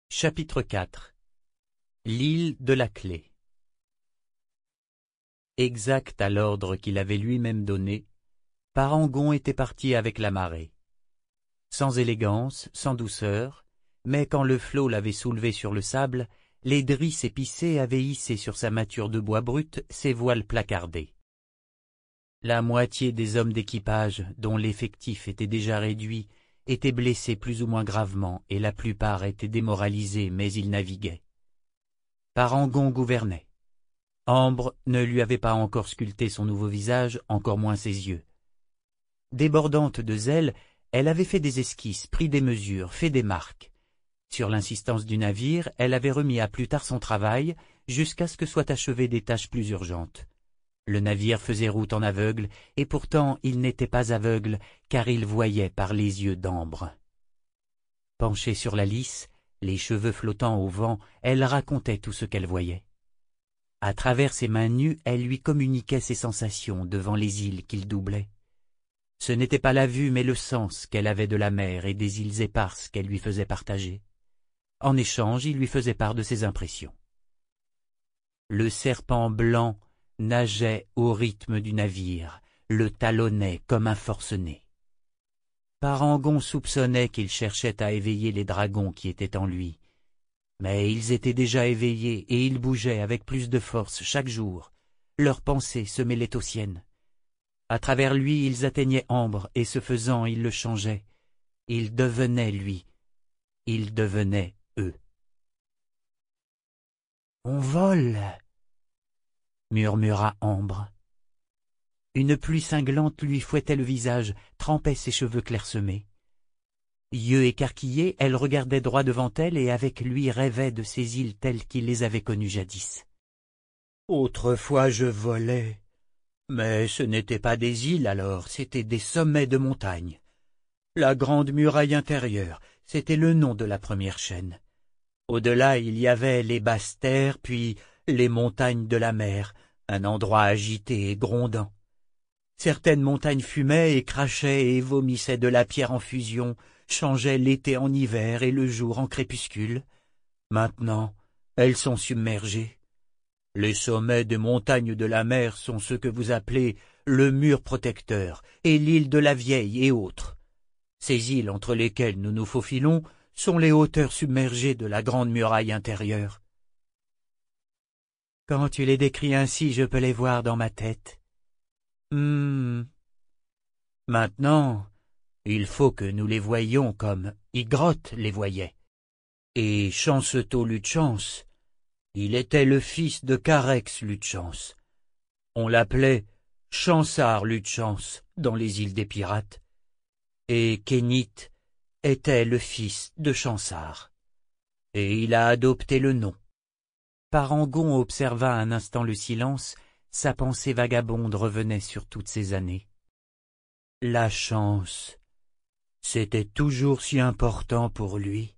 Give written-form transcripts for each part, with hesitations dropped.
Chapitre 4 L'île de la clé. Exact à l'ordre qu'il avait lui-même donné, Parangon était parti avec la marée. Sans élégance, sans douceur, mais quand le flot l'avait soulevé sur le sable, les drisses épicées avaient hissé sur sa mâture de bois brut ses voiles placardées. La moitié des hommes d'équipage, dont l'effectif était déjà réduit, étaient blessés plus ou moins gravement, et la plupart étaient démoralisés, mais ils naviguaient. Parangon gouvernait. Ambre ne lui avait pas encore sculpté son nouveau visage, encore moins ses yeux. Débordante de zèle, elle avait fait des esquisses, pris des mesures, fait des marques. Sur l'insistance du navire, elle avait remis à plus tard son travail, jusqu'à ce que soient achevées des tâches plus urgentes. Le navire faisait route en aveugle, et pourtant il n'était pas aveugle, car il voyait par les yeux d'Ambre. Penchée sur la lisse, les cheveux flottant au vent, elle racontait tout ce qu'elle voyait. À travers ses mains nues, elle lui communiquait ses sensations devant les îles qu'il doublait. Ce n'était pas la vue, mais le sens qu'elle avait de la mer et des îles éparses qu'elle lui faisait partager. En échange, il lui faisait part de ses impressions. Le serpent blanc nageait au rythme du navire, le talonnait comme un forcené. Parangon soupçonnait qu'il cherchait à éveiller les dragons qui étaient en lui. Mais ils étaient déjà éveillés et ils bougeaient avec plus de force chaque jour. Leurs pensées se mêlaient aux siennes. À travers lui, ils atteignaient Ambre et ce faisant, ils le changeaient. Il devenait lui. Ils devenaient eux. « On vole !» murmura Ambre. Une pluie cinglante lui fouettait le visage, trempait ses cheveux clairsemés. Yeux écarquillés, elle regardait droit devant elle et avec lui rêvait de ces îles telles qu'il les avait connues jadis. « Autrefois je volais, mais ce n'étaient pas des îles alors, c'étaient des sommets de montagnes. La grande muraille intérieure, c'était le nom de la première chaîne. Au-delà il y avait les basses terres, puis les montagnes de la mer, un endroit agité et grondant. Certaines montagnes fumaient et crachaient et vomissaient de la pierre en fusion, changeaient l'été en hiver et le jour en crépuscule. Maintenant, elles sont submergées. Les sommets des montagnes de la mer sont ce que vous appelez le mur protecteur et l'île de la Vieille et autres. Ces îles entre lesquelles nous nous faufilons sont les hauteurs submergées de la grande muraille intérieure. Quand tu les décris ainsi, je peux les voir dans ma tête. Maintenant, il faut que nous les voyions comme Ygrotte les voyait. Et Chanceto Lutchance, il était le fils de Carex Lutchance. On l'appelait Chansard Lutchance dans les îles des pirates. Et Kénit était le fils de Chansard. Et il a adopté le nom. Parangon observa un instant le silence, sa pensée vagabonde revenait sur toutes ces années. La chance, c'était toujours si important pour lui.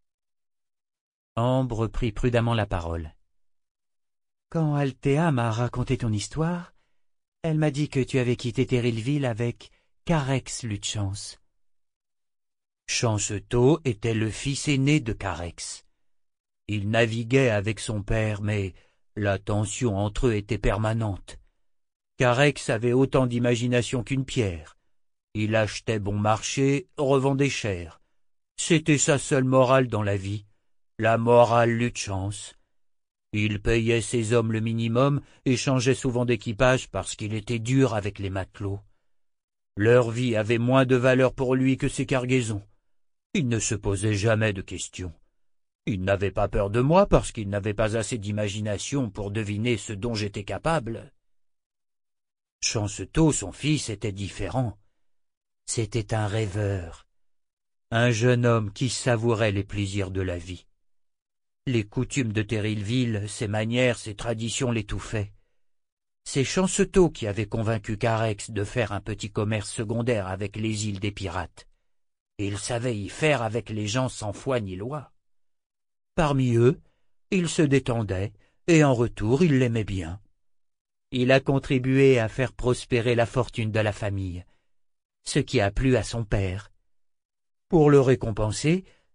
Ambre prit prudemment la parole. Quand Althea m'a raconté ton histoire, elle m'a dit que tu avais quitté Terrillville avec Carex Lutchance. Chanceto était le fils aîné de Carex. Il naviguait avec son père, mais la tension entre eux était permanente. Carex avait autant d'imagination qu'une pierre. Il achetait bon marché, revendait cher. C'était sa seule morale dans la vie, la morale Lutchance. Il payait ses hommes le minimum et changeait souvent d'équipage parce qu'il était dur avec les matelots. Leur vie avait moins de valeur pour lui que ses cargaisons. Il ne se posait jamais de questions. Il n'avait pas peur de moi parce qu'il n'avait pas assez d'imagination pour deviner ce dont j'étais capable. Chanceto, son fils, était différent. C'était un rêveur, un jeune homme qui savourait les plaisirs de la vie. Les coutumes de Terrillville, ses manières, ses traditions l'étouffaient. C'est Chanceto qui avait convaincu Carex de faire un petit commerce secondaire avec les îles des pirates. Il savait y faire avec les gens sans foi ni loi. Parmi eux, il se détendait, et en retour il l'aimait bien. Il a contribué à faire prospérer la fortune de la famille, ce qui a plu à son père. Pour le récompenser,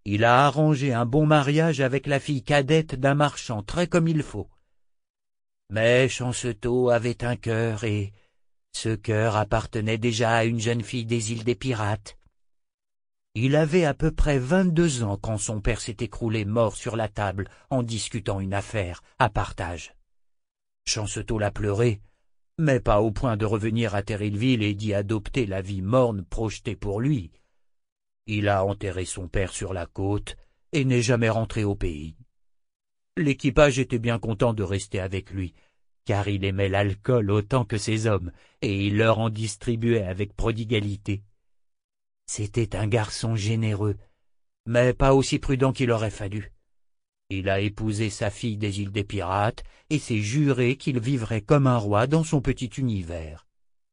Il a arrangé un bon mariage avec la fille cadette d'un marchand, très comme il faut. Mais Chancetot avait un cœur, et ce cœur appartenait déjà à une jeune fille des îles des Pirates. Il avait à peu près 22 ans quand son père s'est écroulé mort sur la table en discutant une affaire à partage. Chancetot l'a pleuré, mais pas au point de revenir à Terrilleville et d'y adopter la vie morne projetée pour lui. Il a enterré son père sur la côte et n'est jamais rentré au pays. L'équipage était bien content de rester avec lui, car il aimait l'alcool autant que ses hommes, et il leur en distribuait avec prodigalité. C'était un garçon généreux, mais pas aussi prudent qu'il aurait fallu. Il a épousé sa fille des îles des Pirates et s'est juré qu'il vivrait comme un roi dans son petit univers.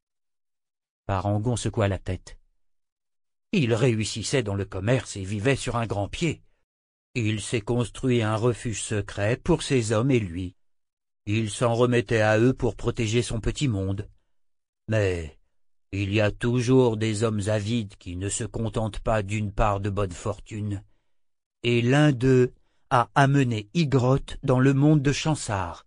Parangon secoua la tête. Il réussissait dans le commerce et vivait sur un grand pied. Il s'est construit un refuge secret pour ses hommes et lui. Il s'en remettait à eux pour protéger son petit monde. Mais il y a toujours des hommes avides qui ne se contentent pas d'une part de bonne fortune. Et l'un d'eux a amené Igrotte dans le monde de Chansard.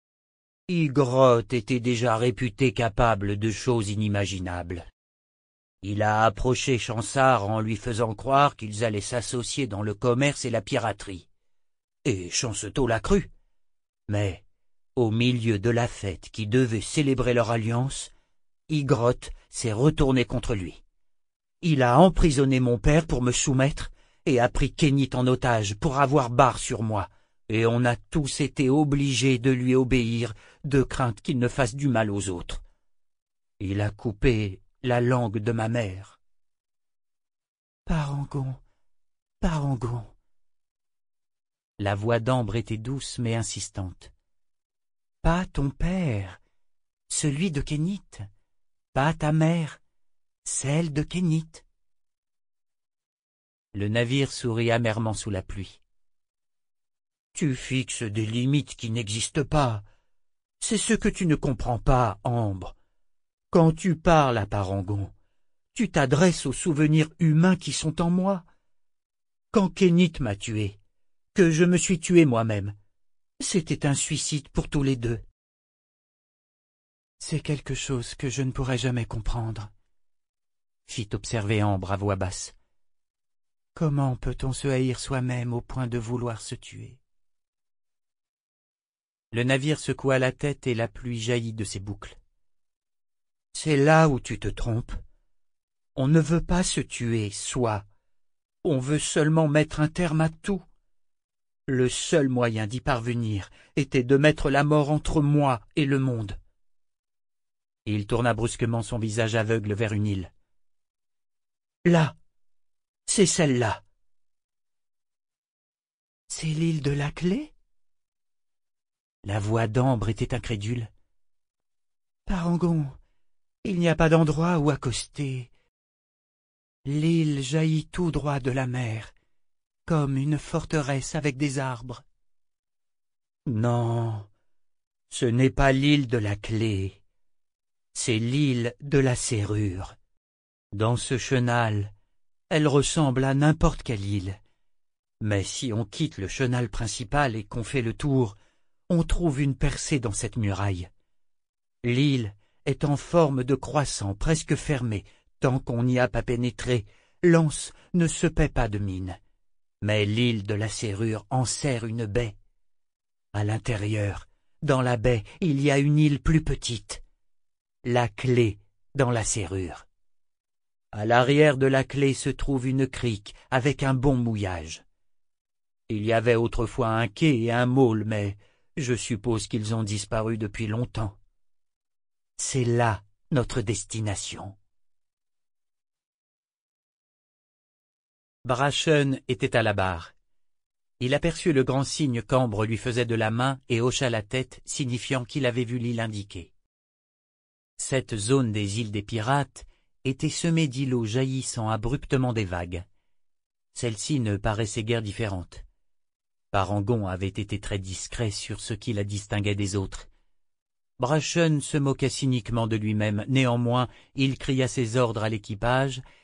Igrotte était déjà réputé capable de choses inimaginables. Il a approché Chansard en lui faisant croire qu'ils allaient s'associer dans le commerce et la piraterie. Et Chancetot l'a cru. Mais, au milieu de la fête qui devait célébrer leur alliance, Igrotte s'est retourné contre lui. Il a emprisonné mon père pour me soumettre et a pris Kénit en otage pour avoir barre sur moi, et on a tous été obligés de lui obéir de crainte qu'il ne fasse du mal aux autres. Il a coupé la langue de ma mère. Parangon, Parangon. La voix d'Ambre était douce mais insistante. Pas ton père, celui de Kénit, pas ta mère, celle de Kénit. Le navire sourit amèrement sous la pluie. Tu fixes des limites qui n'existent pas. C'est ce que tu ne comprends pas, Ambre. Quand tu parles à Parangon, tu t'adresses aux souvenirs humains qui sont en moi. Quand Kénit m'a tué, que je me suis tué moi-même, c'était un suicide pour tous les deux. C'est quelque chose que je ne pourrai jamais comprendre, fit observer Ambre à voix basse. Comment peut-on se haïr soi-même au point de vouloir se tuer? Le navire secoua la tête et la pluie jaillit de ses boucles. C'est là où tu te trompes. On ne veut pas se tuer, soi. On veut seulement mettre un terme à tout. Le seul moyen d'y parvenir était de mettre la mort entre moi et le monde. Il tourna brusquement son visage aveugle vers une île. Là, c'est celle-là. C'est l'île de la Clé? La voix d'Ambre était incrédule. Parangon, il n'y a pas d'endroit où accoster. L'île jaillit tout droit de la mer, comme une forteresse avec des arbres. Non, ce n'est pas l'île de la Clé, c'est l'île de la Serrure. Dans ce chenal, elle ressemble à n'importe quelle île. Mais si on quitte le chenal principal et qu'on fait le tour, on trouve une percée dans cette muraille. L'île est en forme de croissant presque fermé. Tant qu'on n'y a pas pénétré, l'anse ne se paie pas de mine. Mais l'île de la Serrure enserre une baie. À l'intérieur, dans la baie, il y a une île plus petite. La Clé dans la Serrure. À l'arrière de la Clé se trouve une crique avec un bon mouillage. Il y avait autrefois un quai et un môle, mais je suppose qu'ils ont disparu depuis longtemps. C'est là notre destination. Brachen était à la barre. Il aperçut le grand signe qu'Ambre lui faisait de la main et hocha la tête, signifiant qu'il avait vu l'île indiquée. Cette zone des îles des Pirates était semée d'îlots jaillissant abruptement des vagues. Celle-ci ne paraissait guère différente. Parangon avait été très discret sur ce qui la distinguait des autres. Brachen se moquait cyniquement de lui-même, néanmoins il cria ses ordres à l'équipage,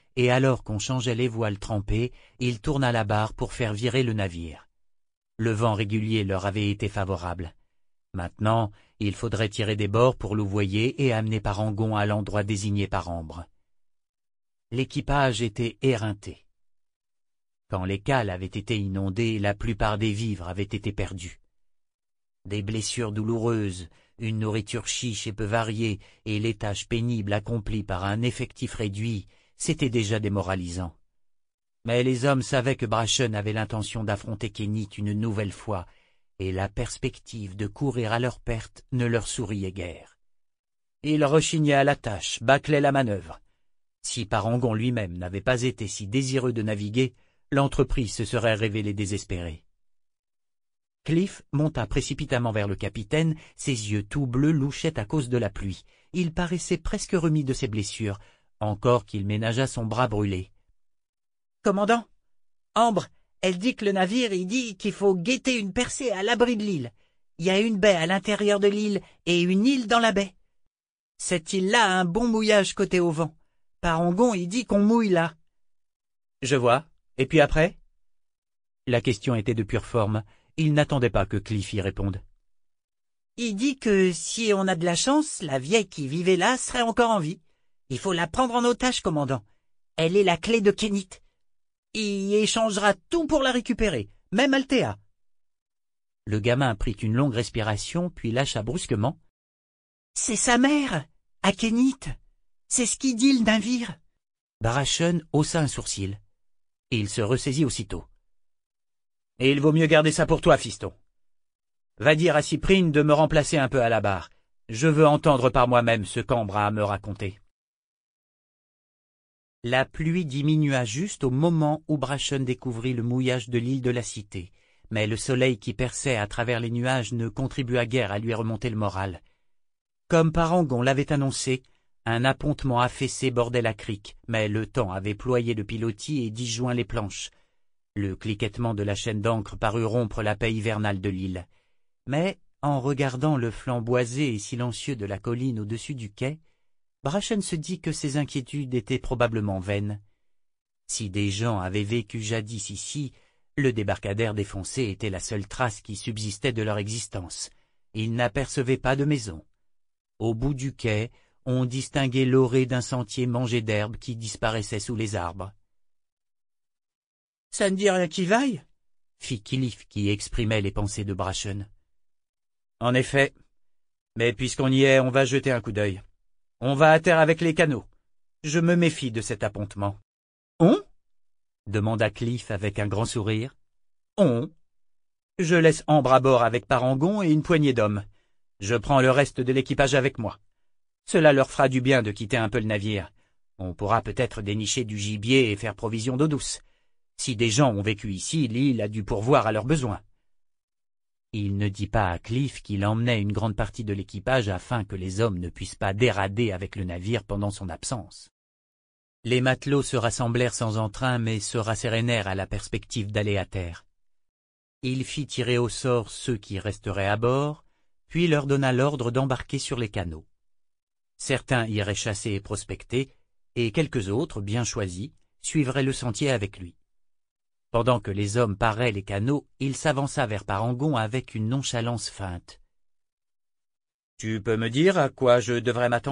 et alors qu'on changeait les voiles trempées, il tourna la barre pour faire virer le navire. Le vent régulier leur avait été favorable. Maintenant, il faudrait tirer des bords pour louvoyer et amener Parangon à l'endroit désigné par Ambre. L'équipage était éreinté. Quand les cales avaient été inondées, la plupart des vivres avaient été perdus. Des blessures douloureuses, une nourriture chiche et peu variée, et les tâches pénibles accomplies par un effectif réduit, c'était déjà démoralisant. Mais les hommes savaient que Brachen avait l'intention d'affronter Kénit une nouvelle fois, et la perspective de courir à leur perte ne leur souriait guère. Ils rechignaient à la tâche, bâclaient la manœuvre. Si Parangon lui-même n'avait pas été si désireux de naviguer, l'entreprise se serait révélée désespérée. Cliff monta précipitamment vers le capitaine, ses yeux tout bleus louchaient à cause de la pluie. Il paraissait presque remis de ses blessures, encore qu'il ménageât son bras brûlé. « Commandant, Ambre, elle dit que le navire il dit qu'il faut guetter une percée à l'abri de l'île. Il y a une baie à l'intérieur de l'île et une île dans la baie. Cette île-là a un bon mouillage côté au vent. Parangon il dit qu'on mouille là. »« Je vois. Et puis après ?» La question était de pure forme. Il n'attendait pas que Cliff y réponde. « Il dit que si on a de la chance, la vieille qui vivait là serait encore en vie. Il faut la prendre en otage, commandant. Elle est la clé de Kénit. Il échangera tout pour la récupérer, même Althea. » Le gamin prit une longue respiration, puis lâcha brusquement. « C'est sa mère, à Kénit. C'est ce qu'il dit le navire. » Brachen haussa un sourcil. Il se ressaisit aussitôt. « Et il vaut mieux garder ça pour toi, fiston. Va dire à Cyprine de me remplacer un peu à la barre. Je veux entendre par moi-même ce qu'Ambre a à me raconter. » La pluie diminua juste au moment où Brachen découvrit le mouillage de l'île de la Cité, mais le soleil qui perçait à travers les nuages ne contribua guère à lui remonter le moral. Comme Parangon l'avait annoncé, un appontement affaissé bordait la crique, mais le temps avait ployé le pilotis et disjoint les planches. Le cliquettement de la chaîne d'ancre parut rompre la paix hivernale de l'île. Mais, en regardant le flanc boisé et silencieux de la colline au-dessus du quai, Brachen se dit que ses inquiétudes étaient probablement vaines. Si des gens avaient vécu jadis ici, le débarcadère défoncé était la seule trace qui subsistait de leur existence. Ils n'apercevaient pas de maison. Au bout du quai, on distinguait l'orée d'un sentier mangé d'herbe qui disparaissait sous les arbres. « Ça ne dit rien qui vaille ?» fit Cliff qui exprimait les pensées de Brachen. « En effet, mais puisqu'on y est, on va jeter un coup d'œil. On va à terre avec les canots. Je me méfie de cet appontement. »« On ?» demanda Cliff avec un grand sourire. « On. Je laisse Ambre à bord avec Parangon et une poignée d'hommes. Je prends le reste de l'équipage avec moi. Cela leur fera du bien de quitter un peu le navire. On pourra peut-être dénicher du gibier et faire provision d'eau douce. Si des gens ont vécu ici, l'île a dû pourvoir à leurs besoins. » Il ne dit pas à Cliff qu'il emmenait une grande partie de l'équipage afin que les hommes ne puissent pas dérader avec le navire pendant son absence. Les matelots se rassemblèrent sans entrain mais se rassérénèrent à la perspective d'aller à terre. Il fit tirer au sort ceux qui resteraient à bord, puis leur donna l'ordre d'embarquer sur les canots. Certains iraient chasser et prospecter, et quelques autres, bien choisis, suivraient le sentier avec lui. Pendant que les hommes paraient les canots, il s'avança vers Parangon avec une nonchalance feinte. « Tu peux me dire à quoi je devrais m'attendre ?»«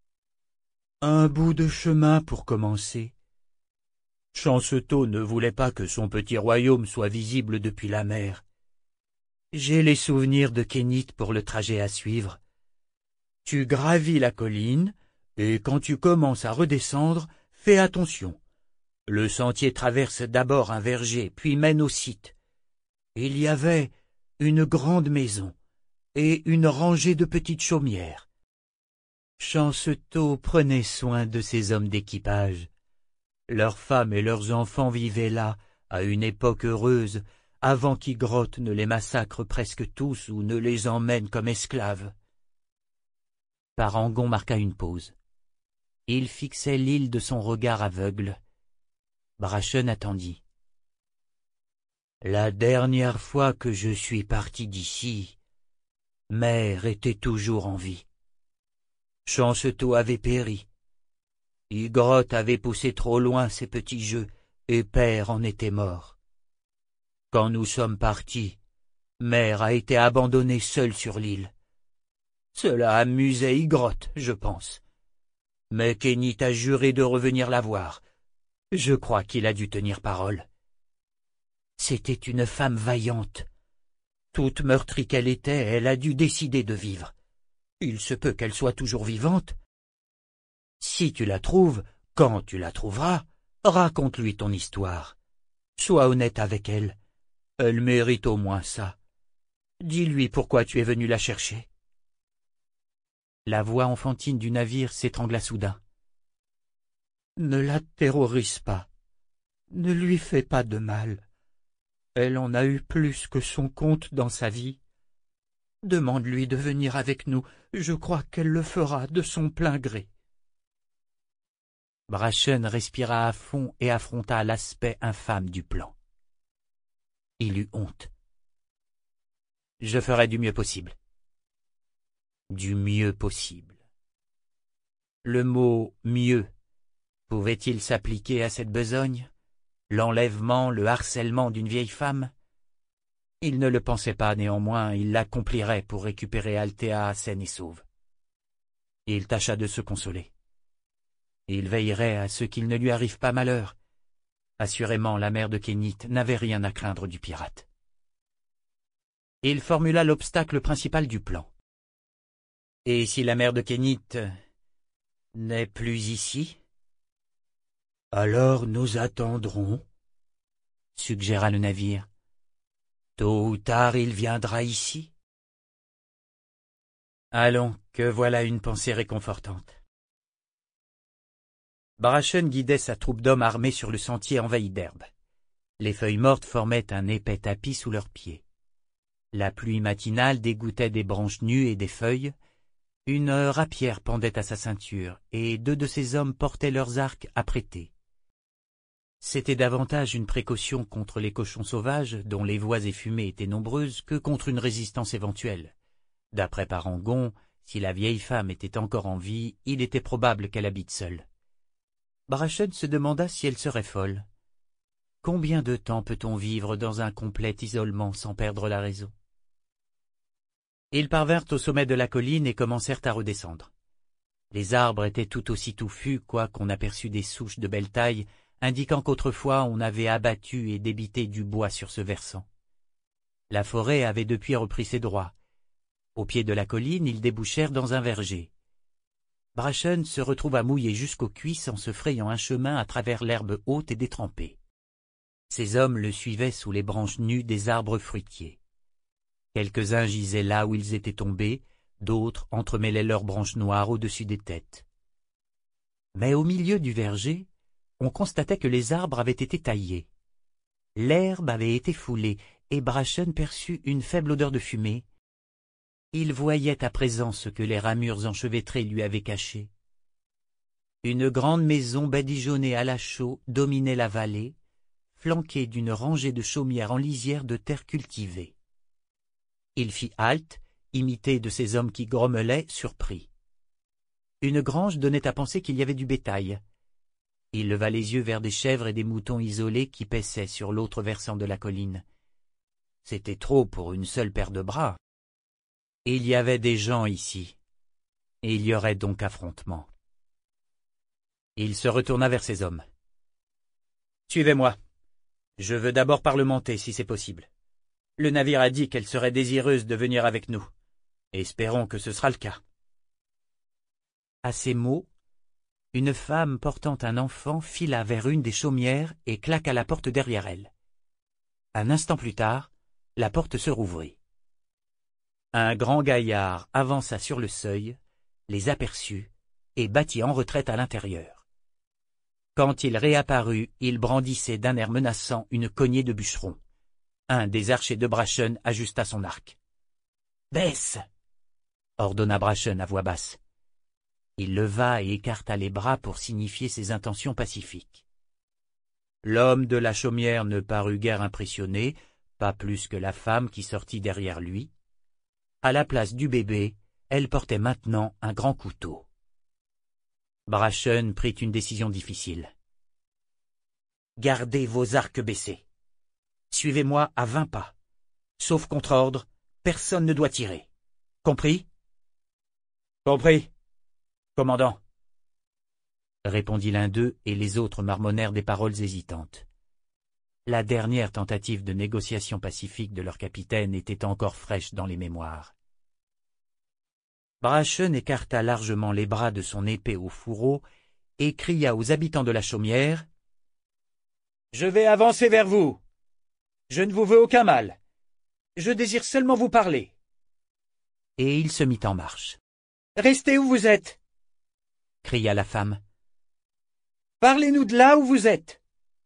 Un bout de chemin pour commencer. Chancetot ne voulait pas que son petit royaume soit visible depuis la mer. J'ai les souvenirs de Kénit pour le trajet à suivre. Tu gravis la colline, et quand tu commences à redescendre, fais attention. Le sentier traverse d'abord un verger, puis mène au site. Il y avait une grande maison et une rangée de petites chaumières. Chancetot prenait soin de ces hommes d'équipage. Leurs femmes et leurs enfants vivaient là, à une époque heureuse, avant qu'Ygrotte ne les massacre presque tous ou ne les emmène comme esclaves. » Parangon marqua une pause. Il fixait l'île de son regard aveugle. Brachen attendit. « La dernière fois que je suis parti d'ici, Mère était toujours en vie. Chancetot avait péri. Ygrotte avait poussé trop loin ses petits jeux, et père en était mort. Quand nous sommes partis, mère a été abandonnée seule sur l'île. Cela amusait Ygrotte, je pense. Mais Kénit a juré de revenir la voir. Je crois qu'il a dû tenir parole. C'était une femme vaillante. Toute meurtrie qu'elle était, elle a dû décider de vivre. Il se peut qu'elle soit toujours vivante. Si tu la trouves, quand tu la trouveras, raconte-lui ton histoire. Sois honnête avec elle. Elle mérite au moins ça. Dis-lui pourquoi tu es venu la chercher. La voix enfantine du navire s'étrangla soudain. Ne la terrorise pas. Ne lui fais pas de mal. Elle en a eu plus que son compte dans sa vie. Demande-lui de venir avec nous, je crois qu'elle le fera de son plein gré. Brachen respira à fond et affronta l'aspect infâme du plan. Il eut honte. Je ferai du mieux possible. Du mieux possible. Le mot « mieux » pouvait-il s'appliquer à cette besogne, l'enlèvement, le harcèlement d'une vieille femme? Il ne le pensait pas, néanmoins, il l'accomplirait pour récupérer Althea saine et sauve. Il tâcha de se consoler. Il veillerait à ce qu'il ne lui arrive pas malheur. Assurément, la mère de Kénit n'avait rien à craindre du pirate. Il formula l'obstacle principal du plan. Et si la mère de Kénit n'est plus ici? Alors nous attendrons, suggéra le navire. Tôt ou tard il viendra ici. Allons, que voilà une pensée réconfortante. Brachen guidait sa troupe d'hommes armés sur le sentier envahi d'herbe. Les feuilles mortes formaient un épais tapis sous leurs pieds. La pluie matinale dégouttait des branches nues et des feuilles. Une rapière pendait à sa ceinture, et 2 de ses hommes portaient leurs arcs apprêtés. C'était davantage une précaution contre les cochons sauvages, dont les voix effumées étaient nombreuses, que contre une résistance éventuelle. D'après Parangon, si la vieille femme était encore en vie, il était probable qu'elle habite seule. Brachen se demanda si elle serait folle. Combien de temps peut-on vivre dans un complet isolement sans perdre la raison? Ils parvinrent au sommet de la colline et commencèrent à redescendre. Les arbres étaient tout aussi touffus, quoiqu'on aperçût des souches de belle taille, indiquant qu'autrefois on avait abattu et débité du bois sur ce versant. La forêt avait depuis repris ses droits. Au pied de la colline, ils débouchèrent dans un verger. Brachen se retrouva mouillé jusqu'aux cuisses en se frayant un chemin à travers l'herbe haute et détrempée. Ses hommes le suivaient sous les branches nues des arbres fruitiers. Quelques-uns gisaient là où ils étaient tombés, d'autres entremêlaient leurs branches noires au-dessus des têtes. Mais au milieu du verger, on constatait que les arbres avaient été taillés. L'herbe avait été foulée, et Brachen perçut une faible odeur de fumée. Il voyait à présent ce que les ramures enchevêtrées lui avaient caché. Une grande maison badigeonnée à la chaux dominait la vallée, flanquée d'une rangée de chaumières en lisière de terre cultivée. Il fit halte, imité de ces hommes qui grommelaient, surpris. Une grange donnait à penser qu'il y avait du bétail. Il leva les yeux vers des chèvres et des moutons isolés qui paissaient sur l'autre versant de la colline. C'était trop pour une seule paire de bras. Il y avait des gens ici, et il y aurait donc affrontement. Il se retourna vers ses hommes. « Suivez-moi. Je veux d'abord parlementer, si c'est possible. Le navire a dit qu'elle serait désireuse de venir avec nous. Espérons que ce sera le cas. » À ces mots, une femme portant un enfant fila vers une des chaumières et claqua la porte derrière elle. Un instant plus tard, la porte se rouvrit. Un grand gaillard avança sur le seuil, les aperçut et battit en retraite à l'intérieur. Quand il réapparut, il brandissait d'un air menaçant une cognée de bûcheron. Un des archers de Brachen ajusta son arc. « Baisse !» ordonna Brachen à voix basse. Il leva et écarta les bras pour signifier ses intentions pacifiques. L'homme de la chaumière ne parut guère impressionné, pas plus que la femme qui sortit derrière lui. À la place du bébé, elle portait maintenant un grand couteau. Brachen prit une décision difficile. Gardez vos arcs baissés. Suivez-moi à 20 pas. Sauf contre ordre, personne ne doit tirer. Compris? Compris, commandant, répondit l'un d'eux et les autres marmonnèrent des paroles hésitantes. La dernière tentative de négociation pacifique de leur capitaine était encore fraîche dans les mémoires. Brachen écarta largement les bras de son épée au fourreau et cria aux habitants de la chaumière « Je vais avancer vers vous. Je ne vous veux aucun mal. Je désire seulement vous parler. » Et il se mit en marche. « Restez où vous êtes !» cria la femme. « Parlez-nous de là où vous êtes !»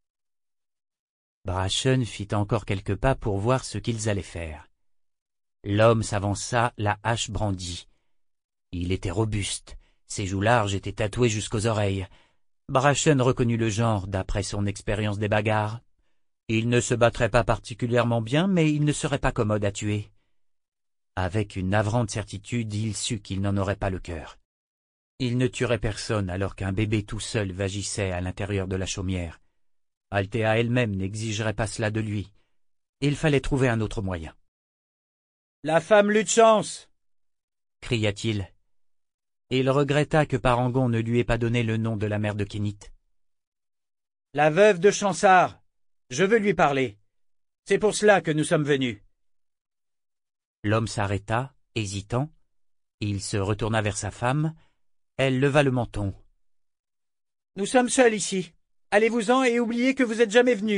Brachen fit encore quelques pas pour voir ce qu'ils allaient faire. L'homme s'avança, la hache brandie. Il était robuste, ses joues larges étaient tatouées jusqu'aux oreilles. Brachen reconnut le genre d'après son expérience des bagarres. Il ne se battrait pas particulièrement bien, mais il ne serait pas commode à tuer. Avec une navrante certitude, il sut qu'il n'en aurait pas le cœur. Il ne tuerait personne alors qu'un bébé tout seul vagissait à l'intérieur de la chaumière. Althea elle-même n'exigerait pas cela de lui. Il fallait trouver un autre moyen. « La femme Lutchance !» cria-t-il. Il regretta que Parangon ne lui ait pas donné le nom de la mère de Kénith. « La veuve de Chansard, je veux lui parler. C'est pour cela que nous sommes venus. » L'homme s'arrêta, hésitant. Il se retourna vers sa femme. Elle leva le menton. « Nous sommes seuls ici. Allez-vous-en et oubliez que vous êtes jamais venus. »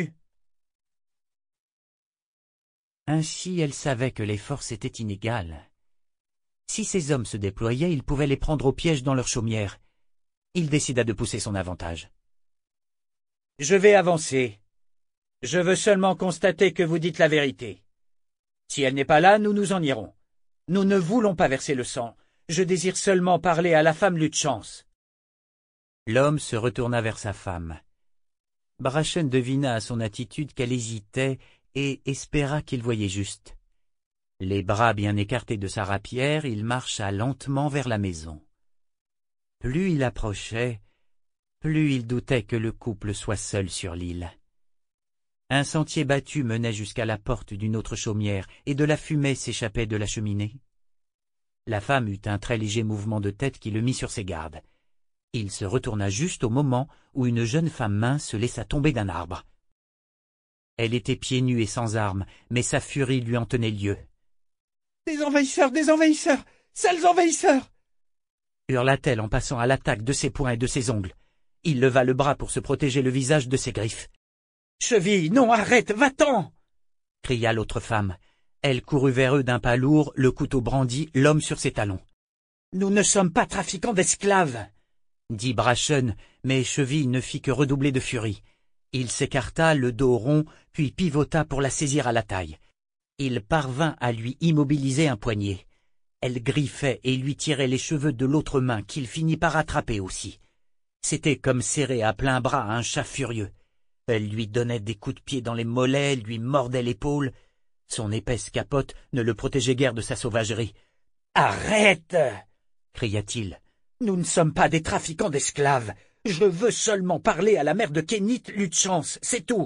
Ainsi elle savait que les forces étaient inégales. Si ces hommes se déployaient, il pouvait les prendre au piège dans leur chaumière. Il décida de pousser son avantage. « Je vais avancer. Je veux seulement constater que vous dites la vérité. Si elle n'est pas là, nous nous en irons. Nous ne voulons pas verser le sang. Je désire seulement parler à la femme Lutchance. » L'homme se retourna vers sa femme. Brachen devina à son attitude qu'elle hésitait et espéra qu'il voyait juste. Les bras bien écartés de sa rapière, il marcha lentement vers la maison. Plus il approchait, plus il doutait que le couple soit seul sur l'île. Un sentier battu menait jusqu'à la porte d'une autre chaumière, et de la fumée s'échappait de la cheminée. La femme eut un très léger mouvement de tête qui le mit sur ses gardes. Il se retourna juste au moment où une jeune femme mince se laissa tomber d'un arbre. Elle était pieds nus et sans armes, mais sa furie lui en tenait lieu. « Des envahisseurs, sales envahisseurs !» hurla-t-elle en passant à l'attaque de ses poings et de ses ongles. Il leva le bras pour se protéger le visage de ses griffes. « Cheville, non, arrête, va-t'en !» cria l'autre femme. Elle courut vers eux d'un pas lourd, le couteau brandi, l'homme sur ses talons. « Nous ne sommes pas trafiquants d'esclaves !» dit Brachen, mais Cheville ne fit que redoubler de furie. Il s'écarta, le dos rond, puis pivota pour la saisir à la taille. Il parvint à lui immobiliser un poignet. Elle griffait et lui tirait les cheveux de l'autre main qu'il finit par attraper aussi. C'était comme serrer à plein bras un chat furieux. Elle lui donnait des coups de pied dans les mollets, lui mordait l'épaule. Son épaisse capote ne le protégeait guère de sa sauvagerie. « Arrête !» cria-t-il. « Nous ne sommes pas des trafiquants d'esclaves. Je veux seulement parler à la mère de Kénith Lutchance, c'est tout. »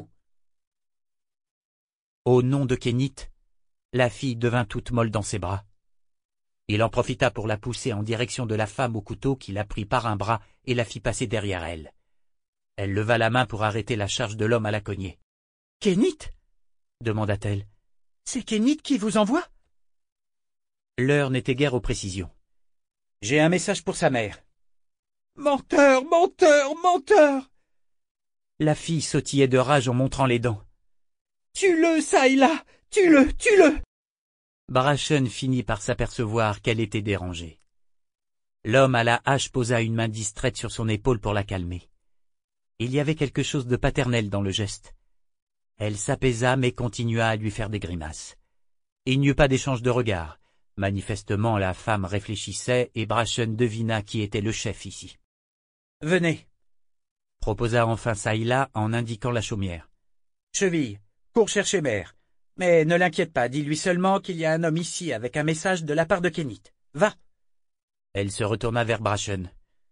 Au nom de Kénith, la fille devint toute molle dans ses bras. Il en profita pour la pousser en direction de la femme au couteau qui la prit par un bras et la fit passer derrière elle. Elle leva la main pour arrêter la charge de l'homme à la cognée. « Kénith » demanda-t-elle. « C'est Kénith qui vous envoie ?» L'heure n'était guère aux précisions. « J'ai un message pour sa mère. »« Menteur, menteur, menteur !» La fille sautillait de rage en montrant les dents. « Tue-le, ça et là! Tue-le, tue-le !» Brachen finit par s'apercevoir qu'elle était dérangée. L'homme à la hache posa une main distraite sur son épaule pour la calmer. Il y avait quelque chose de paternel dans le geste. Elle s'apaisa mais continua à lui faire des grimaces. Il n'y eut pas d'échange de regards. Manifestement, la femme réfléchissait et Brachen devina qui était le chef ici. « Venez !» proposa enfin Saïla en indiquant la chaumière. « Cheville, cours chercher mère. Mais ne l'inquiète pas, dis-lui seulement qu'il y a un homme ici avec un message de la part de Kénith. Va !» Elle se retourna vers Brachen.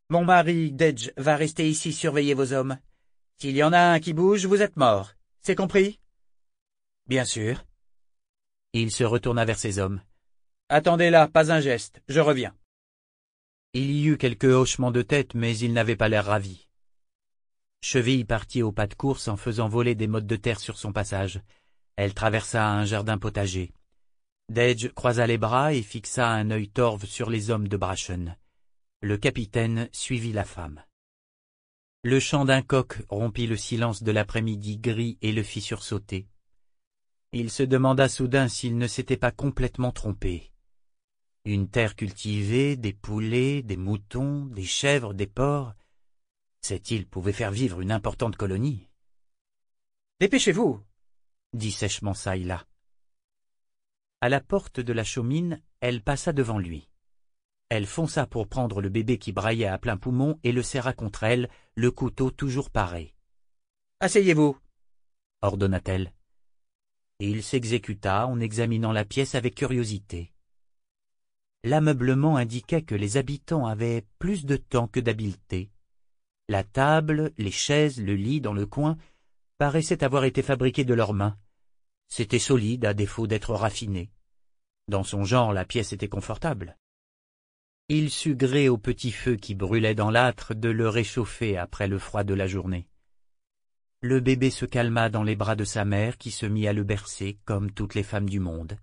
Mon mari, Dedge, va rester ici surveiller vos hommes. S'il y en a un qui bouge, vous êtes mort. C'est compris? Bien sûr. Il se retourna vers ses hommes. Attendez là, pas un geste, je reviens. Il y eut quelques hochements de tête, mais ils n'avaient pas l'air ravis. Cheville partit au pas de course en faisant voler des mottes de terre sur son passage. Elle traversa un jardin potager. Dedge croisa les bras et fixa un œil torve sur les hommes de Brachen. Le capitaine suivit la femme. Le chant d'un coq rompit le silence de l'après-midi gris et le fit sursauter. Il se demanda soudain s'il ne s'était pas complètement trompé. Une terre cultivée, des poulets, des moutons, des chèvres, des porcs. Cette île pouvait faire vivre une importante colonie. « Dépêchez-vous » dit sèchement Saïla. À la porte de la chaumine, elle passa devant lui. Elle fonça pour prendre le bébé qui braillait à plein poumon et le serra contre elle, le couteau toujours paré. « Asseyez-vous » ordonna-t-elle. Il s'exécuta en examinant la pièce avec curiosité. L'ameublement indiquait que les habitants avaient plus de temps que d'habileté. La table, les chaises, le lit dans le coin paraissaient avoir été fabriqués de leurs mains. C'était solide à défaut d'être raffiné. Dans son genre, la pièce était confortable. Il sut gré au petit feu qui brûlait dans l'âtre de le réchauffer après le froid de la journée. Le bébé se calma dans les bras de sa mère qui se mit à le bercer comme toutes les femmes du monde.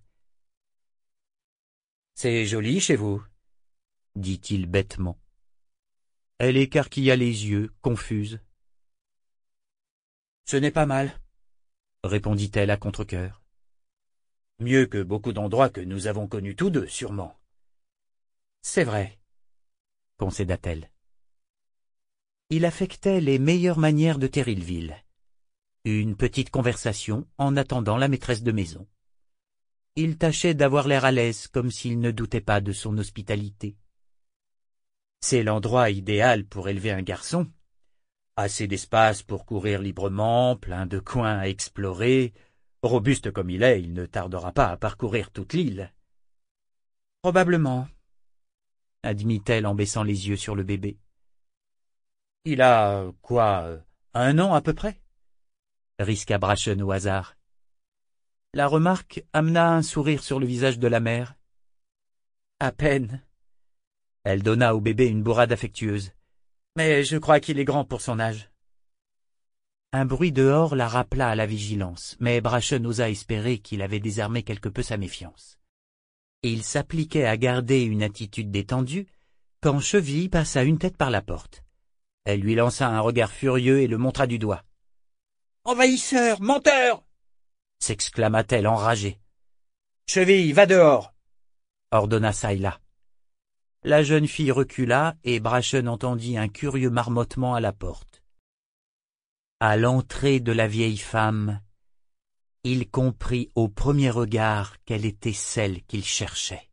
« C'est joli chez vous » dit-il bêtement. Elle écarquilla les yeux, confuse. « Ce n'est pas mal » répondit-elle à contre-cœur. « Mieux que beaucoup d'endroits que nous avons connus tous deux, sûrement. »« C'est vrai » concéda-t-elle. Il affectait les meilleures manières de Terrillville. Une petite conversation en attendant la maîtresse de maison. Il tâchait d'avoir l'air à l'aise, comme s'il ne doutait pas de son hospitalité. C'est l'endroit idéal pour élever un garçon. Assez d'espace pour courir librement, plein de coins à explorer. Robuste comme il est, il ne tardera pas à parcourir toute l'île. Probablement, admit-elle en baissant les yeux sur le bébé. Il a, quoi, 1 an à peu près? Risqua Brachen au hasard. La remarque amena un sourire sur le visage de la mère. À peine. Elle donna au bébé une bourrade affectueuse. Mais je crois qu'il est grand pour son âge. Un bruit dehors la rappela à la vigilance, mais Brachen osa espérer qu'il avait désarmé quelque peu sa méfiance. Il s'appliquait à garder une attitude détendue, quand Cheville passa une tête par la porte. Elle lui lança un regard furieux et le montra du doigt. « Envahisseur, menteur !» s'exclama-t-elle enragée. « Cheville, va dehors !» ordonna Saïla. La jeune fille recula et Brachen entendit un curieux marmottement à la porte. À l'entrée de la vieille femme, il comprit au premier regard qu'elle était celle qu'il cherchait.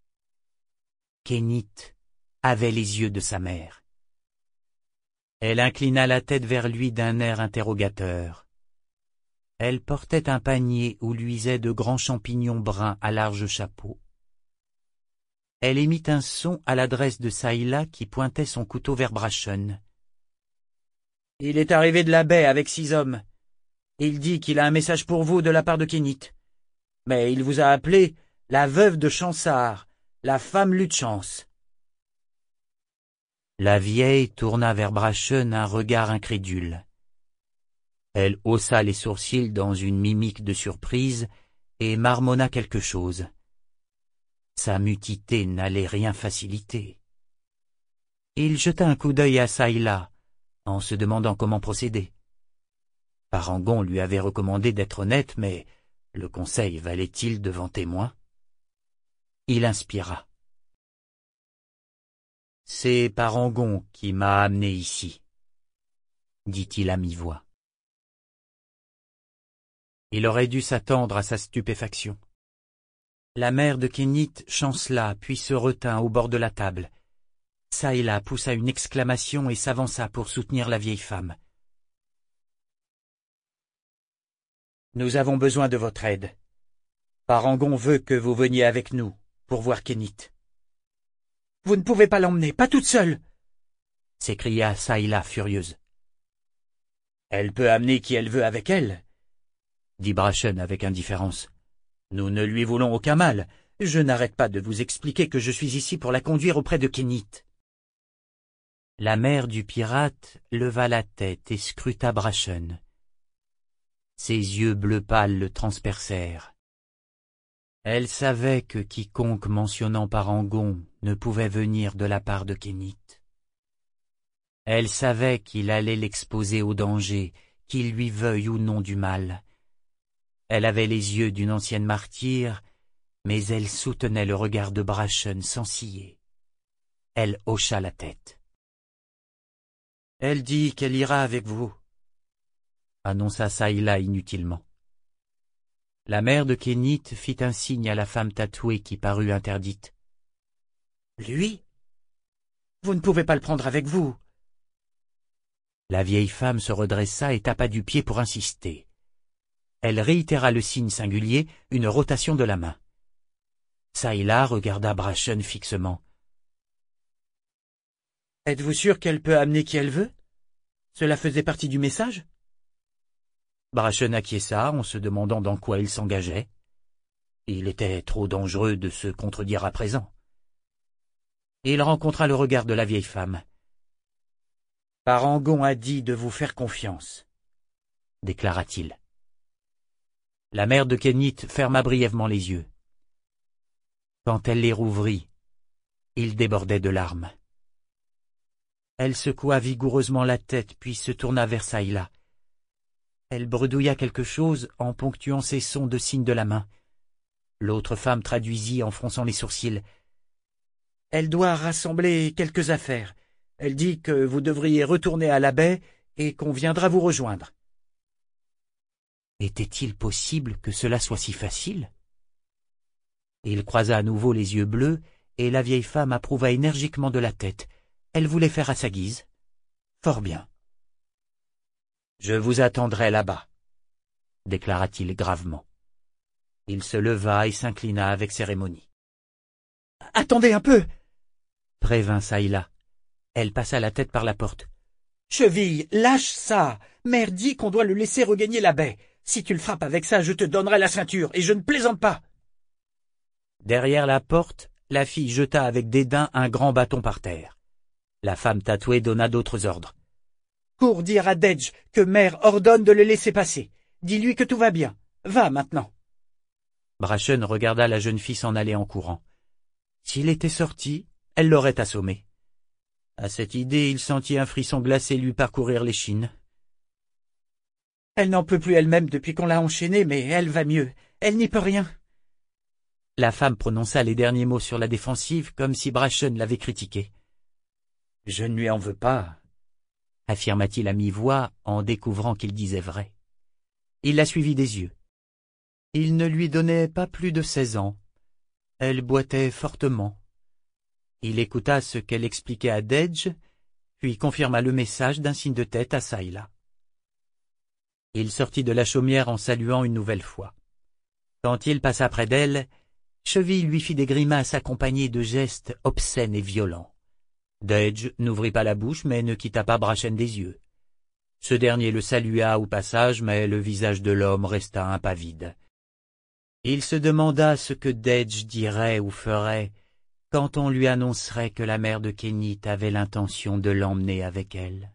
Kénit avait les yeux de sa mère. Elle inclina la tête vers lui d'un air interrogateur. Elle portait un panier où luisaient de grands champignons bruns à large chapeau. Elle émit un son à l'adresse de Saïla qui pointait son couteau vers Brachen. « Il est arrivé de la baie avec 6 hommes. Il dit qu'il a un message pour vous de la part de Kénit. Mais il vous a appelé la veuve de Chansard, la femme Lutchance. » La vieille tourna vers Brachen un regard incrédule. Elle haussa les sourcils dans une mimique de surprise et marmonna quelque chose. Sa mutité n'allait rien faciliter. Il jeta un coup d'œil à Saïla, en se demandant comment procéder. Parangon lui avait recommandé d'être honnête, mais le conseil valait-il devant témoin? Il inspira. « C'est Parangon qui m'a amené ici, » dit-il à mi-voix. Il aurait dû s'attendre à sa stupéfaction. La mère de Kénit chancela puis se retint au bord de la table. Saïla poussa une exclamation et s'avança pour soutenir la vieille femme. « Nous avons besoin de votre aide. Parangon veut que vous veniez avec nous pour voir Kénit. »« Vous ne pouvez pas l'emmener, pas toute seule !» s'écria Saïla furieuse. Elle peut amener qui elle veut avec elle, dit Brachen avec indifférence. Nous ne lui voulons aucun mal. Je n'arrête pas de vous expliquer que je suis ici pour la conduire auprès de Kénit. La mère du pirate leva la tête et scruta Brachen. Ses yeux bleu pâle le transpercèrent. Elle savait que quiconque mentionnant Parangon ne pouvait venir de la part de Kénit. Elle savait qu'il allait l'exposer au danger, qu'il lui veuille ou non du mal. Elle avait les yeux d'une ancienne martyre, mais elle soutenait le regard de Brachen sans ciller. Elle hocha la tête. « Elle dit qu'elle ira avec vous, » annonça Saïla inutilement. La mère de Kénit fit un signe à la femme tatouée qui parut interdite. « Lui? Vous ne pouvez pas le prendre avec vous. » La vieille femme se redressa et tapa du pied pour insister. Elle réitéra le signe singulier, une rotation de la main. Saïla regarda Brachen fixement. « Êtes-vous sûr qu'elle peut amener qui elle veut? Cela faisait partie du message ?» Brachen acquiesça en se demandant dans quoi il s'engageait. Il était trop dangereux de se contredire à présent. Il rencontra le regard de la vieille femme. « Parangon a dit de vous faire confiance, » déclara-t-il. La mère de Kénit ferma brièvement les yeux. Quand elle les rouvrit, ils débordaient de larmes. Elle secoua vigoureusement la tête puis se tourna vers Saïla. Elle bredouilla quelque chose en ponctuant ses sons de signes de la main. L'autre femme traduisit en fronçant les sourcils. « Elle doit rassembler quelques affaires. Elle dit que vous devriez retourner à la baie et qu'on viendra vous rejoindre. » Était-il possible que cela soit si facile? Il croisa à nouveau les yeux bleus et la vieille femme approuva énergiquement de la tête. Elle voulait faire à sa guise. Fort bien. « Je vous attendrai là-bas, » déclara-t-il gravement. Il se leva et s'inclina avec cérémonie. « Attendez un peu !» prévint Saïla. Elle passa la tête par la porte. « Cheville, lâche ça! Mère dit qu'on doit le laisser regagner la baie. Si tu le frappes avec ça, je te donnerai la ceinture, et je ne plaisante pas !» Derrière la porte, la fille jeta avec dédain un grand bâton par terre. La femme tatouée donna d'autres ordres. « Cours dire à Dedge que mère ordonne de le laisser passer. Dis-lui que tout va bien. Va maintenant. » Brachen regarda la jeune fille s'en aller en courant. S'il était sorti, elle l'aurait assommé. À cette idée, il sentit un frisson glacé lui parcourir l'échine. « Elle n'en peut plus elle-même depuis qu'on l'a enchaînée, mais elle va mieux. Elle n'y peut rien. » La femme prononça les derniers mots sur la défensive comme si Brachen l'avait critiqué. « Je ne lui en veux pas, » affirma-t-il à mi-voix en découvrant qu'il disait vrai. Il la suivit des yeux. Il ne lui donnait pas plus de 16 ans. Elle boitait fortement. Il écouta ce qu'elle expliquait à Dedge, puis confirma le message d'un signe de tête à Saïla. Il sortit de la chaumière en saluant une nouvelle fois. Quand il passa près d'elle, Cheville lui fit des grimaces accompagnées de gestes obscènes et violents. Dedge n'ouvrit pas la bouche mais ne quitta pas Brachen des yeux. Ce dernier le salua au passage mais le visage de l'homme resta impavide. Il se demanda ce que Dedge dirait ou ferait quand on lui annoncerait que la mère de Kénit avait l'intention de l'emmener avec elle.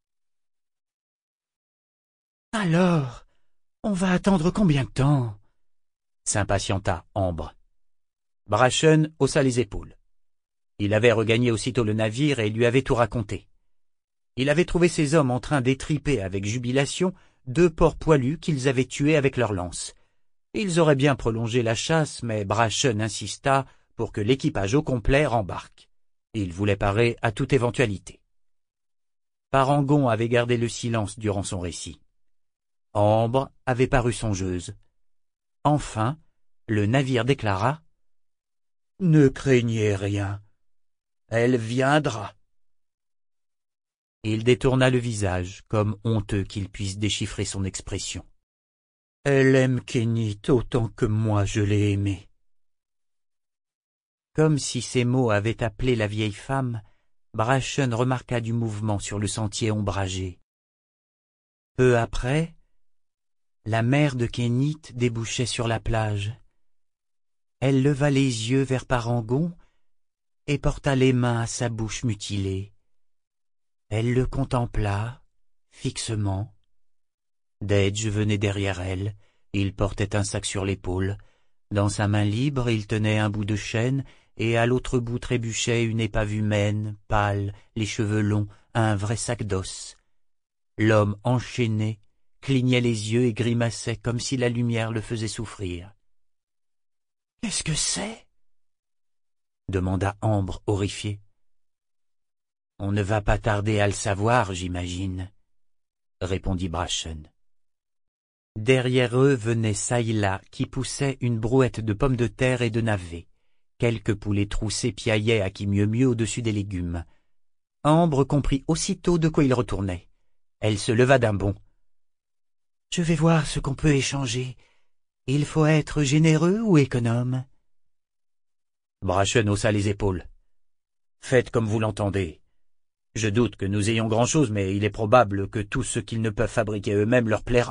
« Alors, on va attendre combien de temps ?» s'impatienta Ambre. Brachen haussa les épaules. Il avait regagné aussitôt le navire et lui avait tout raconté. Il avait trouvé ces hommes en train d'étriper avec jubilation 2 porcs poilus qu'ils avaient tués avec leurs lances. Ils auraient bien prolongé la chasse, mais Brachen insista pour que l'équipage au complet rembarque. Il voulait parer à toute éventualité. Parangon avait gardé le silence durant son récit. Ambre avait paru songeuse. Enfin, le navire déclara « Ne craignez rien. Elle viendra. » Il détourna le visage, comme honteux qu'il puisse déchiffrer son expression. « Elle aime Kénit autant que moi je l'ai aimée. » Comme si ces mots avaient appelé la vieille femme, Brachen remarqua du mouvement sur le sentier ombragé. Peu après, la mère de Kénit débouchait sur la plage. Elle leva les yeux vers Parangon et porta les mains à sa bouche mutilée. Elle le contempla fixement. Dedge venait derrière elle. Il portait un sac sur l'épaule. Dans sa main libre, il tenait un bout de chaîne, et à l'autre bout trébuchait une épave humaine, pâle, les cheveux longs, un vrai sac d'os. L'homme enchaîné clignait les yeux et grimaçait comme si la lumière le faisait souffrir. « Qu'est-ce que c'est ?» demanda Ambre, horrifiée. « On ne va pas tarder à le savoir, j'imagine, » répondit Brachen. Derrière eux venait Saïla qui poussait une brouette de pommes de terre et de navets. Quelques poulets troussés piaillaient à qui mieux au-dessus des légumes. Ambre comprit aussitôt de quoi il retournait. Elle se leva d'un bond. « Je vais voir ce qu'on peut échanger. Il faut être généreux ou économe ?» Brachen haussa les épaules. « Faites comme vous l'entendez. Je doute que nous ayons grand-chose, mais il est probable que tout ce qu'ils ne peuvent fabriquer eux-mêmes leur plaira. »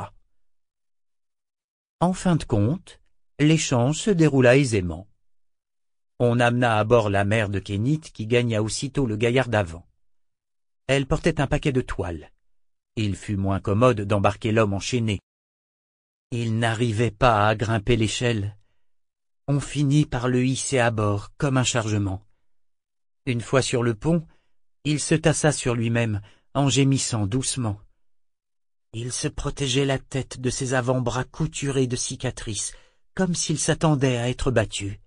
En fin de compte, l'échange se déroula aisément. On amena à bord la mère de Kénit qui gagna aussitôt le gaillard d'avant. Elle portait un paquet de toiles. Il fut moins commode d'embarquer l'homme enchaîné. Il n'arrivait pas à grimper l'échelle. On finit par le hisser à bord comme un chargement. Une fois sur le pont, il se tassa sur lui-même en gémissant doucement. Il se protégeait la tête de ses avant-bras couturés de cicatrices, comme s'il s'attendait à être battu.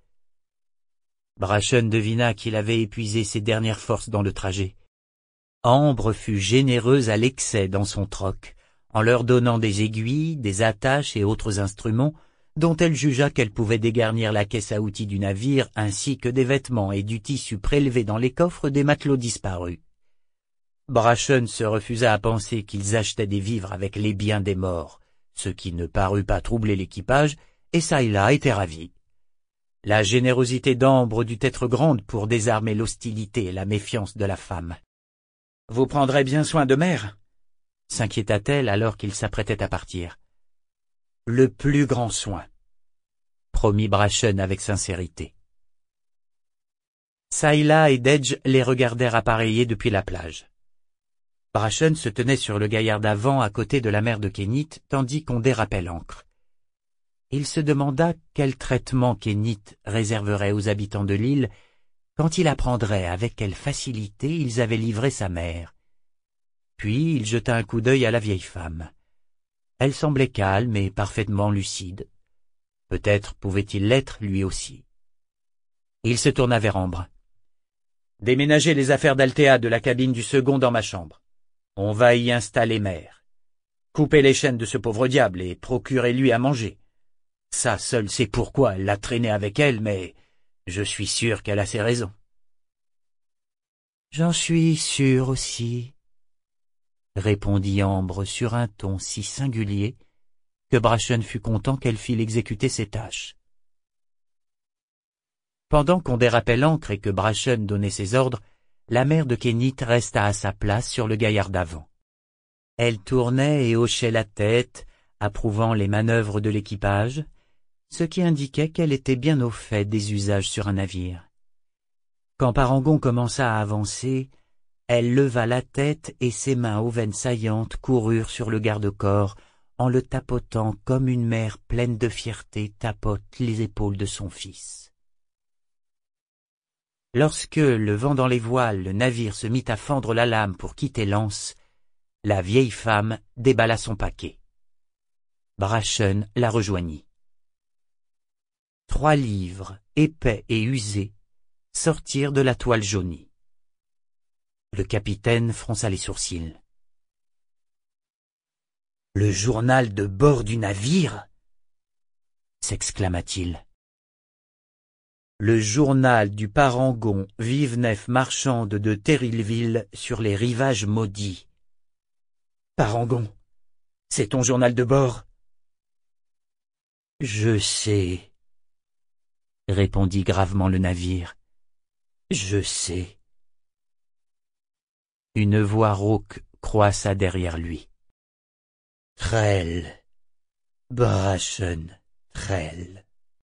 Brachen devina qu'il avait épuisé ses dernières forces dans le trajet. Ambre fut généreuse à l'excès dans son troc, en leur donnant des aiguilles, des attaches et autres instruments, dont elle jugea qu'elle pouvait dégarnir la caisse à outils du navire ainsi que des vêtements et du tissu prélevés dans les coffres des matelots disparus. Brachen se refusa à penser qu'ils achetaient des vivres avec les biens des morts, ce qui ne parut pas troubler l'équipage, et Saïla était ravie. La générosité d'Ambre dut être grande pour désarmer l'hostilité et la méfiance de la femme. « Vous prendrez bien soin de mère ?» s'inquiéta-t-elle alors qu'il s'apprêtait à partir. « Le plus grand soin », promit Brachen avec sincérité. Saïla et Dedge les regardèrent appareillés depuis la plage. Brachen se tenait sur le gaillard d'avant à côté de la mère de Kénit, tandis qu'on dérapait l'ancre. Il se demanda quel traitement Kénit réserverait aux habitants de l'île quand il apprendrait avec quelle facilité ils avaient livré sa mère. Puis il jeta un coup d'œil à la vieille femme. Elle semblait calme et parfaitement lucide. Peut-être pouvait-il l'être lui aussi. Il se tourna vers Ambre. « Déménagez les affaires d'Altea de la cabine du second dans ma chambre. On va y installer mère. Coupez les chaînes de ce pauvre diable et procurez-lui à manger. Ça seul sait pourquoi elle l'a traîné avec elle, mais je suis sûr qu'elle a ses raisons. »« J'en suis sûr aussi, » répondit Ambre sur un ton si singulier que Brachen fut content qu'elle fît exécuter ses tâches. Pendant qu'on dérapait l'ancre et que Brachen donnait ses ordres, la mère de Kénit resta à sa place sur le gaillard d'avant. Elle tournait et hochait la tête, approuvant les manœuvres de l'équipage, ce qui indiquait qu'elle était bien au fait des usages sur un navire. Quand Parangon commença à avancer, elle leva la tête et ses mains aux veines saillantes coururent sur le garde-corps en le tapotant comme une mère pleine de fierté tapote les épaules de son fils. Lorsque, le vent dans les voiles, le navire se mit à fendre la lame pour quitter l'anse, la vieille femme déballa son paquet. Brachen la rejoignit. 3 livres, épais et usés, sortirent de la toile jaunie. Le capitaine fronça les sourcils. « Le journal de bord du navire » s'exclama-t-il. Le journal du Parangon, vive nef marchande de Terrilville sur les rivages maudits. Parangon, c'est ton journal de bord? Je sais, répondit gravement le navire. Je sais. Une voix rauque croissa derrière lui. Trell, Brachen, Trell.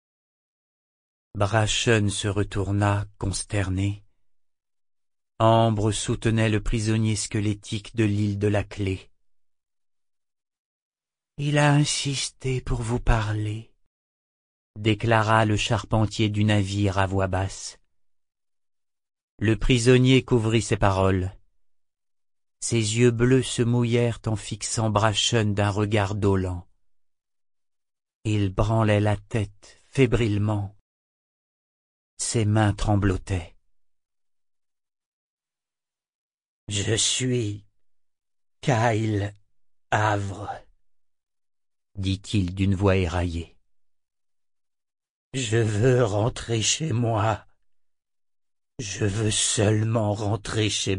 Brachen se retourna, consterné. Ambre soutenait le prisonnier squelettique de l'île de la Clé. « Il a insisté pour vous parler », déclara le charpentier du navire à voix basse. Le prisonnier couvrit ses paroles. Ses yeux bleus se mouillèrent en fixant Brachen d'un regard dolent. Il branlait la tête fébrilement. Ses mains tremblotaient. « Je suis Kyle Havre, » dit-il d'une voix éraillée. « Je veux rentrer chez moi. Je veux seulement rentrer chez moi. »